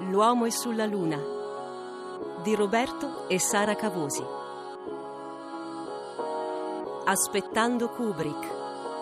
L'uomo è sulla luna di Roberto e Sara Cavosi. Aspettando Kubrick.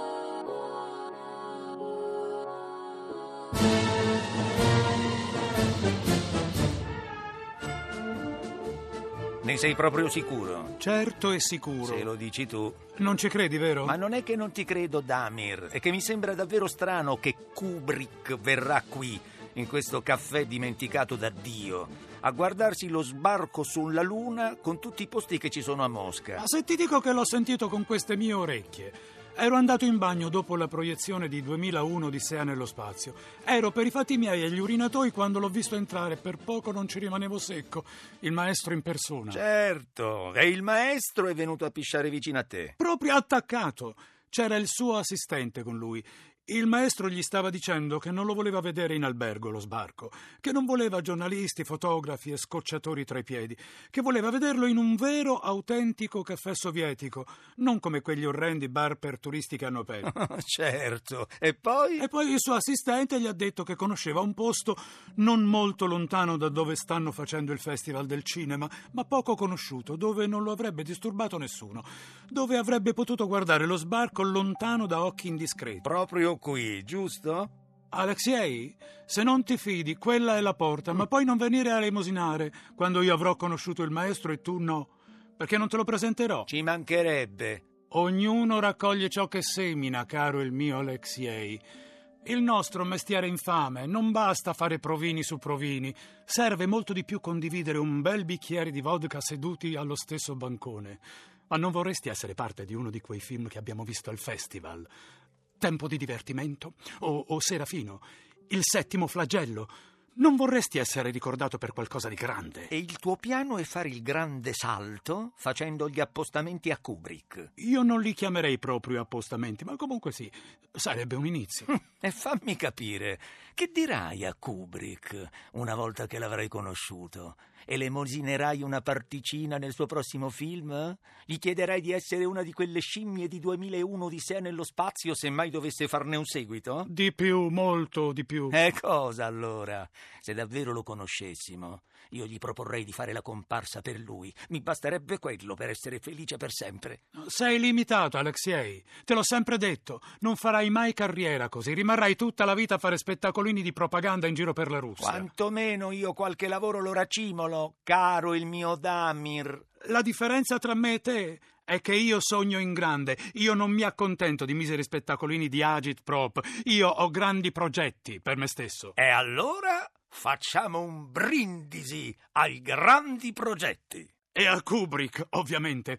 Ne sei proprio sicuro? Certo e sicuro. Se lo dici tu. Non ci credi, vero? Ma non è che non ti credo, Damir, è che mi sembra davvero strano che Kubrick verrà qui, in questo caffè dimenticato da Dio, a guardarsi lo sbarco sulla Luna con tutti i posti che ci sono a Mosca. Ma se ti dico che l'ho sentito con queste mie orecchie. Ero andato in bagno dopo la proiezione di 2001 Odissea nello spazio. Ero per i fatti miei agli urinatoi quando l'ho visto entrare. Per poco non ci rimanevo secco. Il maestro in persona. Certo, e il maestro è venuto a pisciare vicino a te. Proprio attaccato. C'era il suo assistente con lui. Il maestro gli stava dicendo che non lo voleva vedere in albergo lo sbarco, che non voleva giornalisti, fotografi e scocciatori tra i piedi, che voleva vederlo in un vero, autentico caffè sovietico, non come quegli orrendi bar per turisti che hanno aperto. Certo, e poi? E poi il suo assistente gli ha detto che conosceva un posto non molto lontano da dove stanno facendo il Festival del Cinema, ma poco conosciuto, dove non lo avrebbe disturbato nessuno, dove avrebbe potuto guardare lo sbarco lontano da occhi indiscreti. Proprio qui, giusto? Alexei, se non ti fidi, quella è la porta, ma poi non venire a elemosinare quando io avrò conosciuto il maestro e tu no, perché non te lo presenterò. Ci mancherebbe. Ognuno raccoglie ciò che semina, caro il mio Alexei. Il nostro mestiere infame non basta fare provini su provini, serve molto di più condividere un bel bicchiere di vodka seduti allo stesso bancone. Ma non vorresti essere parte di uno di quei film che abbiamo visto al festival? Tempo di divertimento? O Serafino? Il settimo flagello? Non vorresti essere ricordato per qualcosa di grande? E il tuo piano è fare il grande salto facendo gli appostamenti a Kubrick? Io non li chiamerei proprio appostamenti, ma comunque sì, sarebbe un inizio. E fammi capire, che dirai a Kubrick una volta che l'avrai conosciuto? Elemosinerai una particina nel suo prossimo film? Gli chiederai di essere una di quelle scimmie di 2001 Odissea nello spazio se mai dovesse farne un seguito? Di più, molto di più. E cosa allora? Se davvero lo conoscessimo, io gli proporrei di fare la comparsa per lui. Mi basterebbe quello per essere felice per sempre. Sei limitato, Alexei. Te l'ho sempre detto. Non farai mai carriera così. Rimarrai tutta la vita a fare spettacolini di propaganda in giro per la Russia. Quantomeno io qualche lavoro lo racimolo, caro il mio Damir. La differenza tra me e te è che io sogno in grande. Io non mi accontento di miseri spettacolini di agitprop. Io ho grandi progetti per me stesso. E allora facciamo un brindisi ai grandi progetti. E a Kubrick, ovviamente.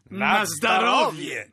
Nazdarovie!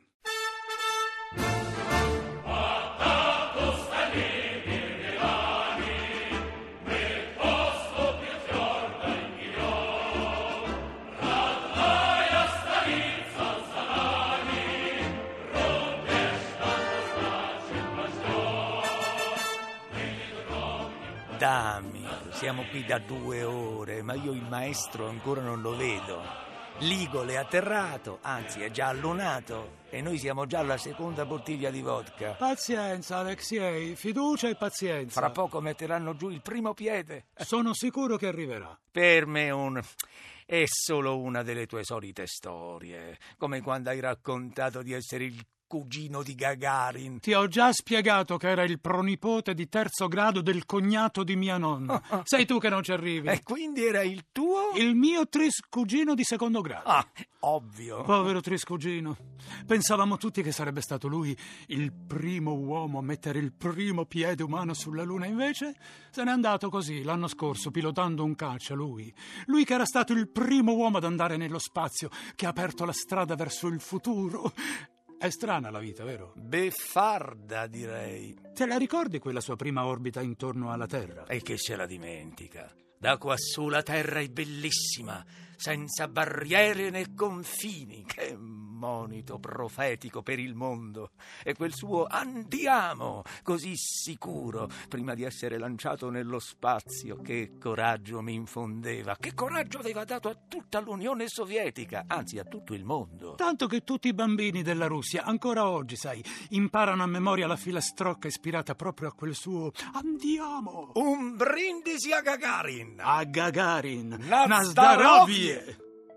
Damir, siamo qui da 2 ore, ma io il maestro ancora non lo vedo. L'Eagle è atterrato, anzi è già allunato, e noi siamo già alla seconda bottiglia di vodka. Pazienza, Alexei, fiducia e pazienza. Fra poco metteranno giù il primo piede. Sono sicuro che arriverà. Per me è solo una delle tue solite storie, come quando hai raccontato di essere il cugino di Gagarin. Ti ho già spiegato che era il pronipote di 3° grado del cognato di mia nonna. Sei tu che non ci arrivi. E quindi era il tuo? Il mio triscugino di 2° grado. Ah, ovvio. Povero triscugino. Pensavamo tutti che sarebbe stato lui il primo uomo a mettere il primo piede umano sulla Luna. Invece se n'è andato così l'anno scorso pilotando un caccia, lui. Lui che era stato il primo uomo ad andare nello spazio, che ha aperto la strada verso il futuro. È strana la vita, vero? Beffarda, direi. Te la ricordi quella sua prima orbita intorno alla Terra? E che se la dimentica. Da quassù la Terra è bellissima, senza barriere né confini. Che monito profetico per il mondo, e quel suo andiamo così sicuro prima di essere lanciato nello spazio, che coraggio mi infondeva, che coraggio aveva dato a tutta l'Unione Sovietica, anzi a tutto il mondo. Tanto che tutti i bambini della Russia ancora oggi, sai, imparano a memoria la filastrocca ispirata proprio a quel suo andiamo. Un brindisi a Gagarin! A Gagarin! Nazdarovie!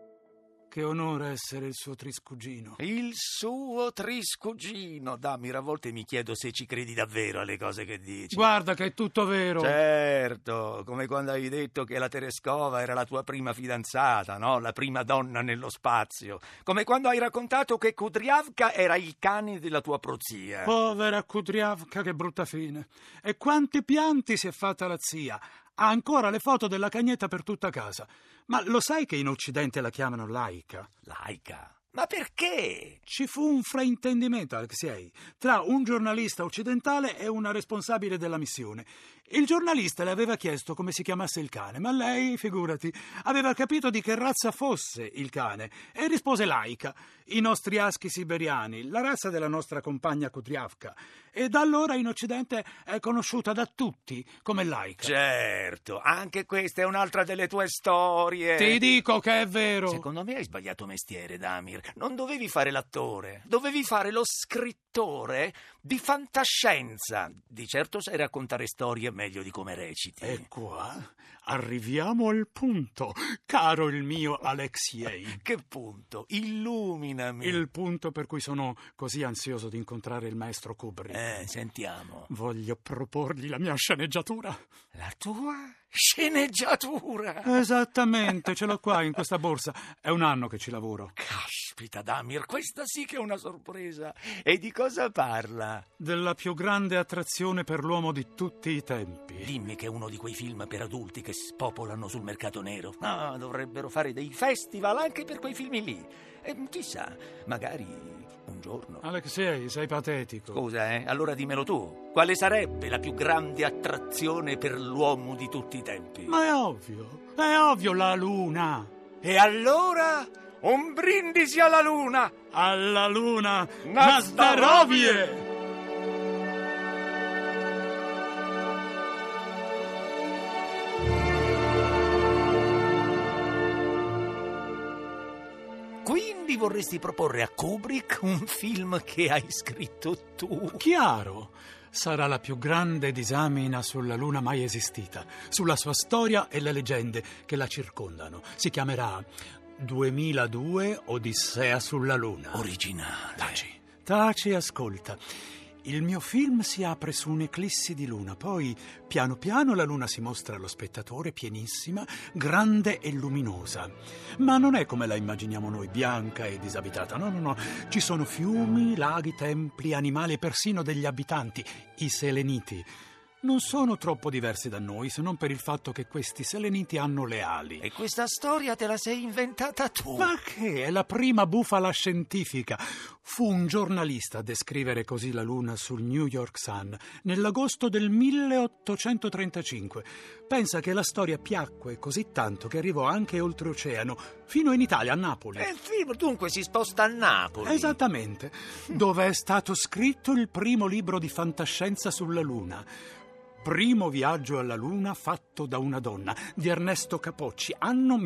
Che onore essere il suo triscugino. Il suo triscugino. Damir, a volte mi chiedo se ci credi davvero alle cose che dici. Guarda che è tutto vero. Certo, come quando hai detto che la Tereskova era la tua prima fidanzata, no? La prima donna nello spazio. Come quando hai raccontato che Kudryavka era il cane della tua prozia. Povera Kudryavka, che brutta fine. E quanti pianti si è fatta la zia. Ha ancora le foto della cagnetta per tutta casa. Ma lo sai che in Occidente la chiamano Laika? Laika? Ma perché? Ci fu un fraintendimento, Alexei, tra un giornalista occidentale e una responsabile della missione. Il giornalista le aveva chiesto come si chiamasse il cane, ma lei, figurati, aveva capito di che razza fosse il cane e rispose Laika, i nostri aschi siberiani, la razza della nostra compagna Kudryavka. E da allora in Occidente è conosciuta da tutti come Laika. Certo, anche questa è un'altra delle tue storie. Ti dico che è vero. Secondo me hai sbagliato mestiere, Damir. Non dovevi fare l'attore, dovevi fare lo scrittore di fantascienza. Di certo sai raccontare storie meglio di come reciti. E qua arriviamo al punto, caro il mio Alexei. Che punto? Illuminami. Il punto per cui sono così ansioso di incontrare il maestro Kubrick. Sentiamo. Voglio proporgli la mia sceneggiatura. La tua sceneggiatura? Esattamente, ce l'ho qua in questa borsa. È un anno che ci lavoro. Caspita, Damir, questa sì che è una sorpresa. E di cosa parla? Della più grande attrazione per l'uomo di tutti i tempi. Dimmi che è uno di quei film per adulti che spopolano sul mercato nero. No, dovrebbero fare dei festival anche per quei film lì. E chissà, magari un giorno. Alexei, sei patetico. Scusa, allora dimmelo tu. Quale sarebbe la più grande attrazione per l'uomo di tutti i tempi? Ma è ovvio, la luna. E allora un brindisi alla luna! Alla luna! Nazdarovie! Quindi vorresti proporre a Kubrick un film che hai scritto tu? Chiaro. Sarà la più grande disamina sulla luna mai esistita, sulla sua storia e le leggende che la circondano. Si chiamerà 2002 Odissea sulla luna. Originale. Taci, ascolta. Il mio film si apre su un'eclissi di luna, poi piano piano la luna si mostra allo spettatore pienissima, grande e luminosa. Ma non è come la immaginiamo noi, bianca e disabitata. No. Ci sono fiumi, laghi, templi, animali e persino degli abitanti, i seleniti. Non sono troppo diversi da noi, se non per il fatto che questi seleniti hanno le ali. E questa storia te la sei inventata tu? Ma che? È la prima bufala scientifica. Fu un giornalista a descrivere così la luna sul New York Sun nell'agosto del 1835. Pensa che la storia piacque così tanto che arrivò anche oltreoceano, fino in Italia, a Napoli. Il film dunque si sposta a Napoli. Esattamente, dove è stato scritto il primo libro di fantascienza sulla luna. Primo viaggio alla luna fatto da una donna, di Ernesto Capocci, anno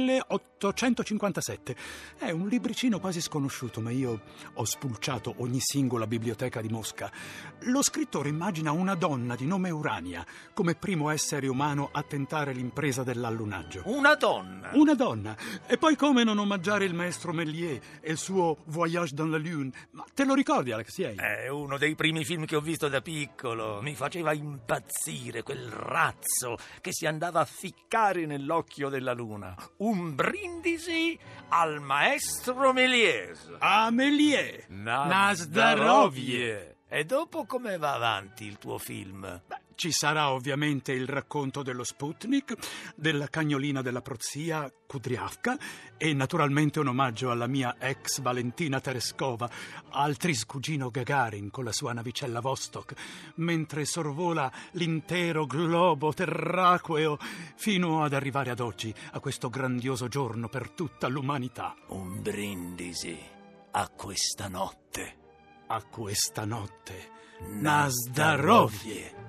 1857. È un libricino quasi sconosciuto, ma io ho spulciato ogni singola biblioteca di Mosca. Lo scrittore immagina una donna di nome Urania come primo essere umano a tentare l'impresa dell'allunaggio. Una donna? Una donna. E poi come non omaggiare il maestro Méliès e il suo Voyage dans la Lune? Ma te lo ricordi, Alexei? È uno dei primi film che ho visto da piccolo. Mi faceva impazzire quel razzo che si andava a ficcare nell'occhio della luna. Un brindisi al maestro Méliès. A Méliès. Nazdarovie. E dopo come va avanti il tuo film? Ci sarà ovviamente il racconto dello Sputnik, della cagnolina della prozia Kudryavka e naturalmente un omaggio alla mia ex Valentina Tereskova, al triscugino Gagarin con la sua navicella Vostok, mentre sorvola l'intero globo terraqueo fino ad arrivare ad oggi, a questo grandioso giorno per tutta l'umanità. Un brindisi a questa notte. A questa notte. Na zdarovie.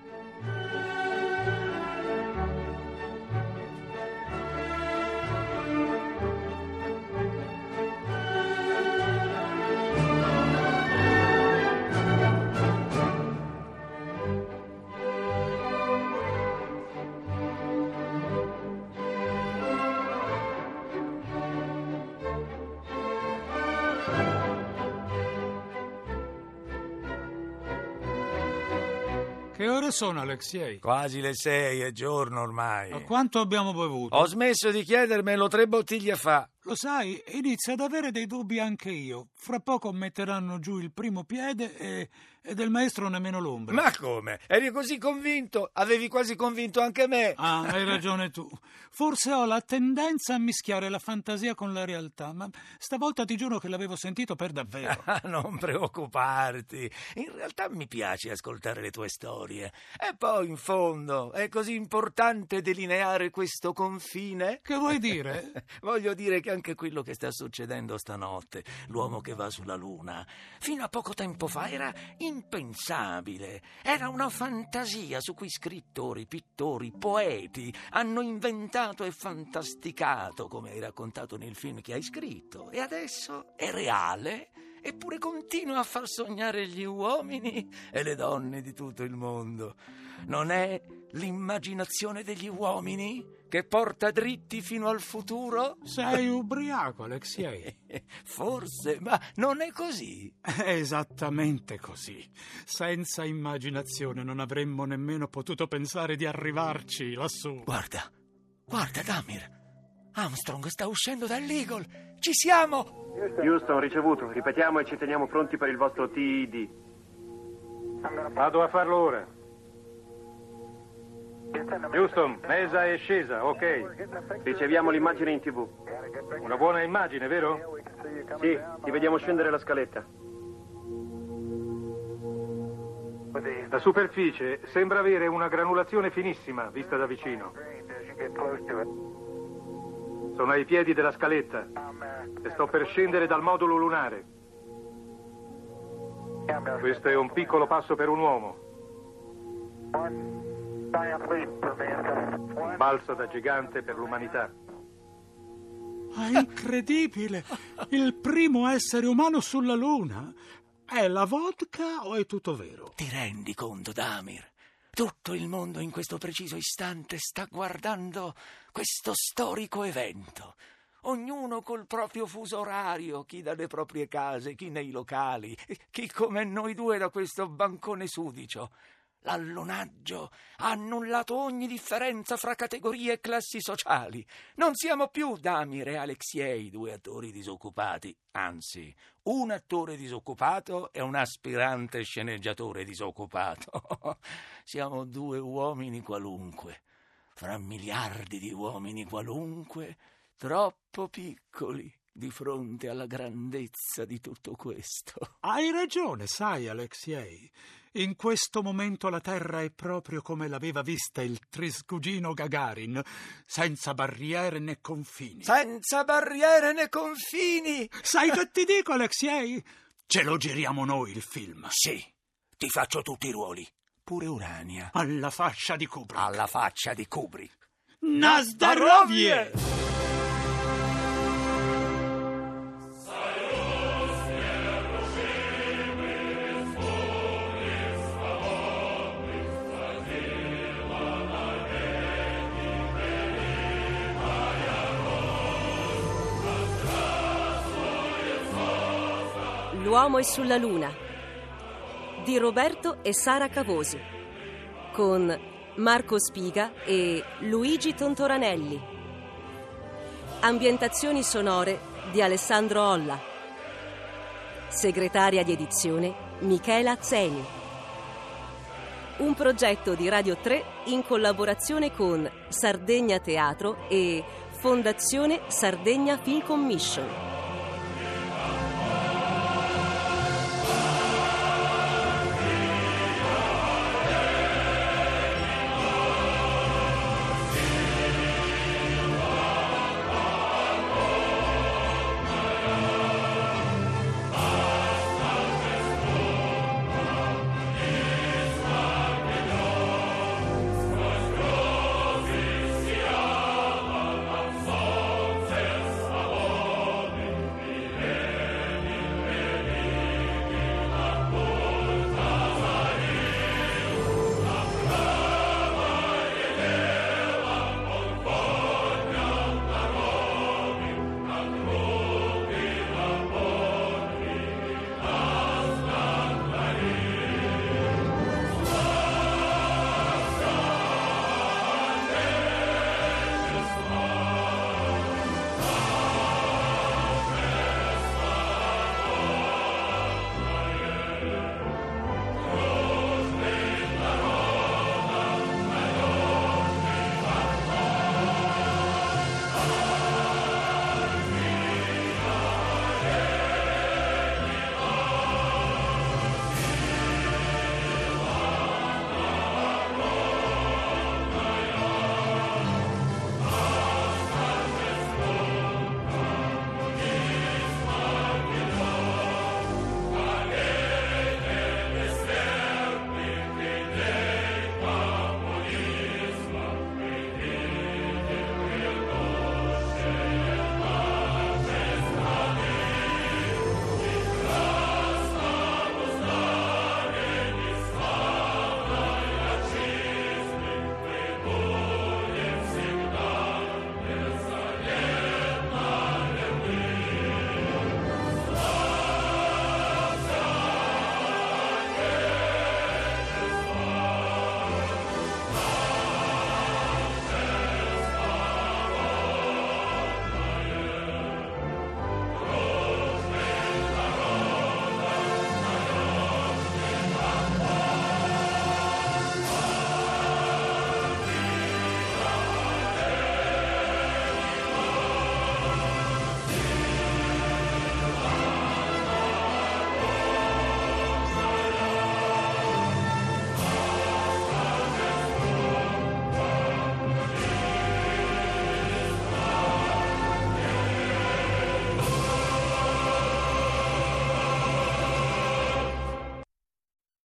Che ore sono, Alexiej? Quasi le 6, è giorno ormai. Ma quanto abbiamo bevuto? Ho smesso di chiedermelo 3 bottiglie fa. Lo sai, inizio ad avere dei dubbi anche io. Fra poco metteranno giù il primo piede e del maestro nemmeno l'ombra. Ma come? Eri così convinto? Avevi quasi convinto anche me. Ah, hai ragione tu. Forse ho la tendenza a mischiare la fantasia con la realtà, ma stavolta ti giuro che l'avevo sentito per davvero. Non preoccuparti. In realtà mi piace ascoltare le tue storie. E poi, in fondo, è così importante delineare questo confine? Che vuoi dire? Voglio dire che anche quello che sta succedendo stanotte, l'uomo che va sulla Luna, fino a poco tempo fa era impensabile. Era una fantasia su cui scrittori, pittori, poeti hanno inventato e fantasticato, come hai raccontato nel film che hai scritto. E adesso è reale, eppure continua a far sognare gli uomini e le donne di tutto il mondo. Non è l'immaginazione degli uomini che porta dritti fino al futuro? Sei ubriaco, Alexiej. Forse, ma non è così. È esattamente così. Senza immaginazione non avremmo nemmeno potuto pensare di arrivarci lassù. Guarda, Damir. Armstrong sta uscendo dall'Eagle. Ci siamo! Houston, ricevuto. Ripetiamo e ci teniamo pronti per il vostro TID. Vado a farlo ora. Houston, mesa è scesa, ok. Riceviamo l'immagine in TV. Una buona immagine, vero? Sì, ti vediamo scendere la scaletta. La superficie sembra avere una granulazione finissima, vista da vicino. Sono ai piedi della scaletta e sto per scendere dal modulo lunare. Questo è un piccolo passo per un uomo. Un balzo da gigante per l'umanità. È incredibile! Il primo essere umano sulla Luna. È la vodka o è tutto vero? Ti rendi conto, Damir? Tutto il mondo in questo preciso istante sta guardando questo storico evento. Ognuno col proprio fuso orario, chi dalle proprie case, chi nei locali, chi come noi due da questo bancone sudicio. L'allunaggio ha annullato ogni differenza fra categorie e classi sociali. Non siamo più Damir e Alexiej, 2 attori disoccupati. Anzi, un attore disoccupato e un aspirante sceneggiatore disoccupato. Siamo 2 uomini qualunque, fra miliardi di uomini qualunque, troppo piccoli di fronte alla grandezza di tutto questo. Hai ragione, sai, Alexiej. In questo momento la Terra è proprio come l'aveva vista il triscugino Gagarin, senza barriere né confini. Senza barriere né confini! Sai che ti dico, Alexiej? Ce lo giriamo noi il film. Sì, ti faccio tutti i ruoli, pure Urania. Alla faccia di Kubrick. Alla faccia di Kubrick. Na zdarovie! L'uomo è sulla Luna di Roberto e Sara Cavosi con Marco Spiga e Luigi Tontoranelli. Ambientazioni sonore di Alessandro Olla. Segretaria di edizione Michela Zeni. Un progetto di Radio 3 in collaborazione con Sardegna Teatro e Fondazione Sardegna Film Commission.